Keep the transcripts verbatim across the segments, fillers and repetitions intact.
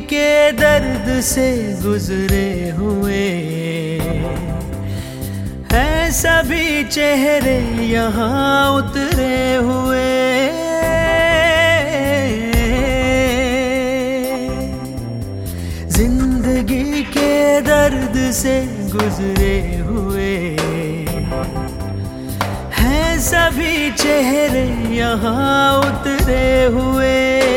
के दर्द से गुजरे हुए हैं सभी चेहरे यहाँ उतरे हुए। जिंदगी के दर्द से गुजरे हुए हैं सभी चेहरे यहाँ उतरे हुए।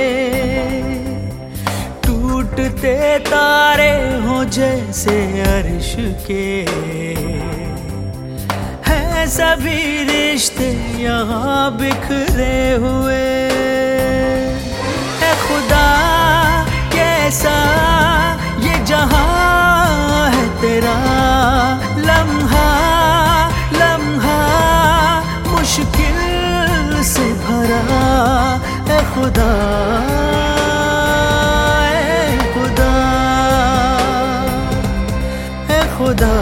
टूटते तारे हो जैसे अर्श के हैं सभी रिश्ते यहाँ बिखरे हुए। ऐ खुदा कैसा ये जहां है तेरा, लम्हा लम्हा मुश्किल से भरा। ऐ खुदा ऐ खुदा ऐ खुदा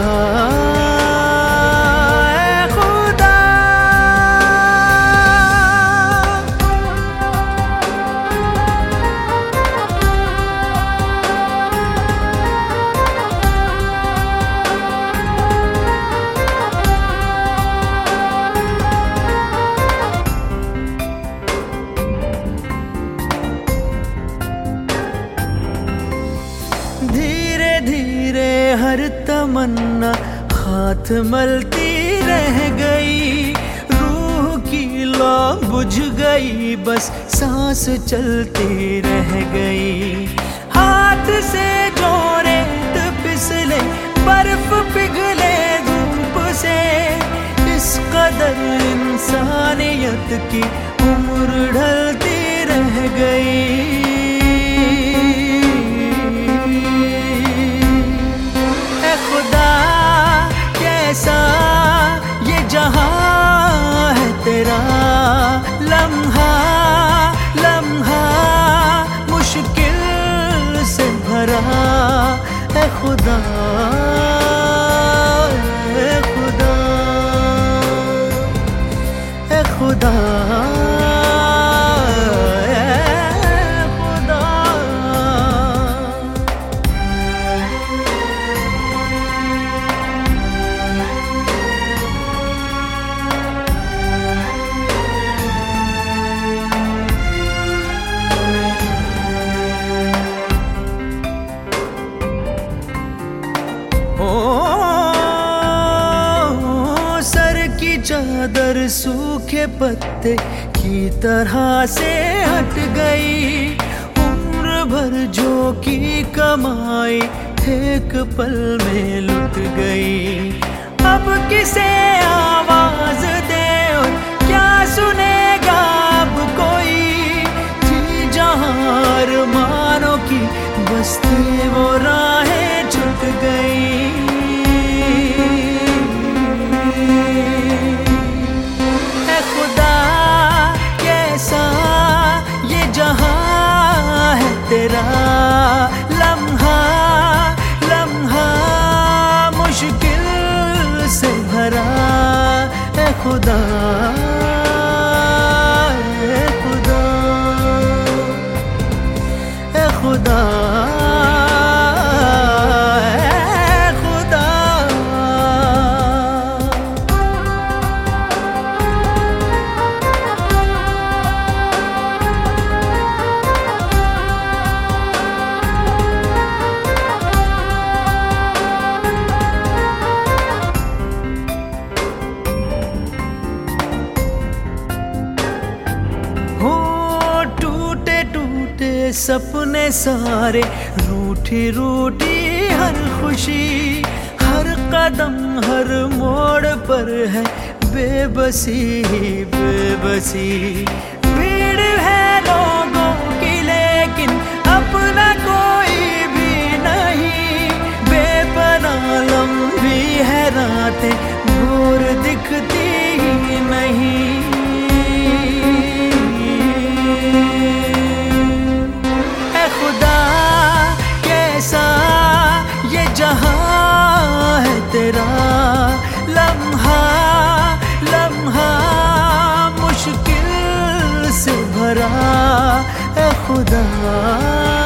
धीरे धीरे हर तमन्ना हाथ मलती रह गई। रूह की लौ बुझ गई, बस सांस चलती रह गई। हाथ से जो रेत फिसले, बर्फ पिघले धूप से, इस कदर इंसानियत की उम्र ढलती रह गई। कैसा ये जहां है तेरा, लम्हा लम्हा मुश्किल से भरा। ऐ खुदा ऐ खुदा ऐ खुदा चादर सूखे पत्ते की तरह से हट गई। उम्र भर जो की कमाई एक पल में लुट गई। अब किसे आवाज दे और क्या सुनेगा अब कोई। थी जहां अरमानों की बस्ती वो राहें छूट गई। तेरा लम्हा लम्हा मुश्किल से भरा। ऐ खुदा ऐ खुदा ऐ खुदा सपने सारे, रूठी रूठी हर खुशी। हर कदम हर मोड़ पर है बेबसी बेबसी। भीड़ है लोगों की लेकिन अपना कोई भी नहीं। बेपनाह लंबी है रातें, भोर दिखती ही नहीं। ये जहां है तेरा, लम्हा लम्हा मुश्किल से भरा। ऐ खुदा